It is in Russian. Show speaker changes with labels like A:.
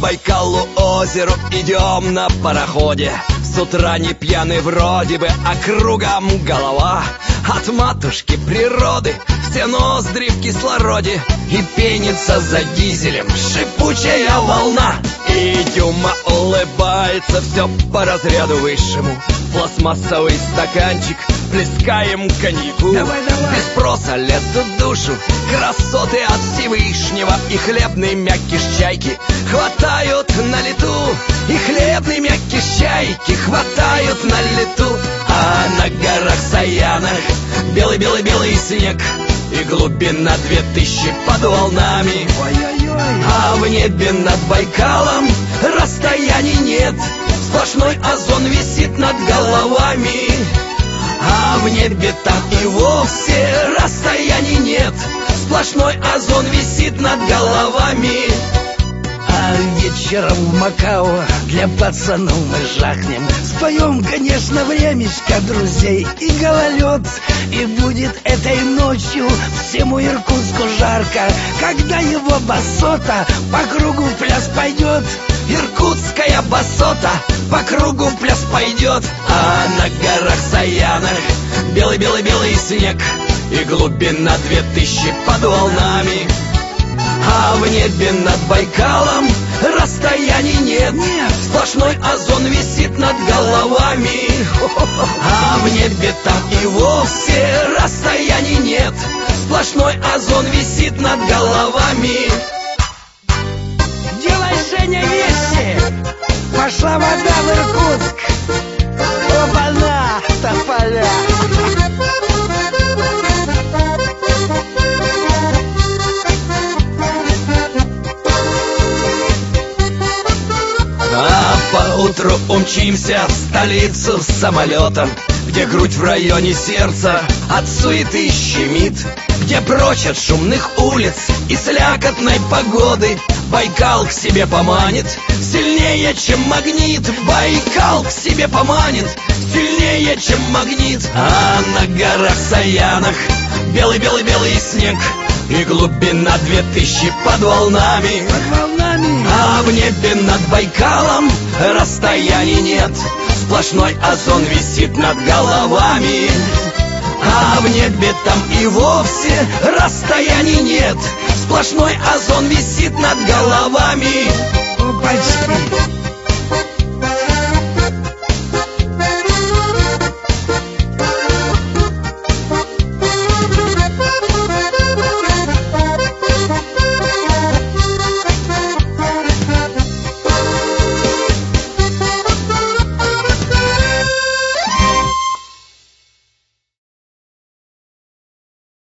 A: Байкалу озеру идем на пароходе. С утра не пьяны вроде бы, а кругом голова. От матушки природы все ноздри в кислороде. И пенится за дизелем шипучая волна. И Дюма улыбается все по разряду высшему. Пластмассовый стаканчик, плескаем коньяку.
B: Давай.
A: Без спроса лезут в душу красоты от Всевышнего. И хлебные мягкие чайки хватают на лету. И хлебные мягкие чайки хватают на лету. А на горах Саянах белый-белый-белый снег. И глубина 2000 под волнами.
B: Ой-ой-ой.
A: А в небе над Байкалом расстояний нет. Сплошной озон висит над головами. А в небе там и вовсе расстояний нет. Сплошной озон висит над головами.
B: А вечером в Макао для пацанов мы жахнем. Споем, конечно, времечко друзей и гололед. И будет этой ночью всему Иркутску жарко, когда его басота по кругу в пляс пойдет.
A: Иркутская басота по кругу в пляс пойдет. А на горах Саянах белый-белый-белый снег. И глубина 2000 под волнами. А в небе над Байкалом расстояний нет. Сплошной озон висит над головами. А в небе там и вовсе расстояний нет. Сплошной озон висит над головами.
B: Делай, Женя, вещи! Пошла вода в Иркутск! Опа-на, тополя!
A: А поутру умчимся в столицу с самолетом, где грудь в районе сердца от суеты щемит, где прочь от шумных улиц и слякотной погоды Байкал к себе поманит сильнее, чем магнит. Байкал к себе поманит сильнее, чем магнит. А на горах Саянах белый-белый-белый снег. И глубина 2000 под волнами. А в небе над Байкалом расстояний нет. Сплошной озон висит над головами. А в небе там и вовсе расстояний нет. Сплошной озон висит над головами.
B: Почти.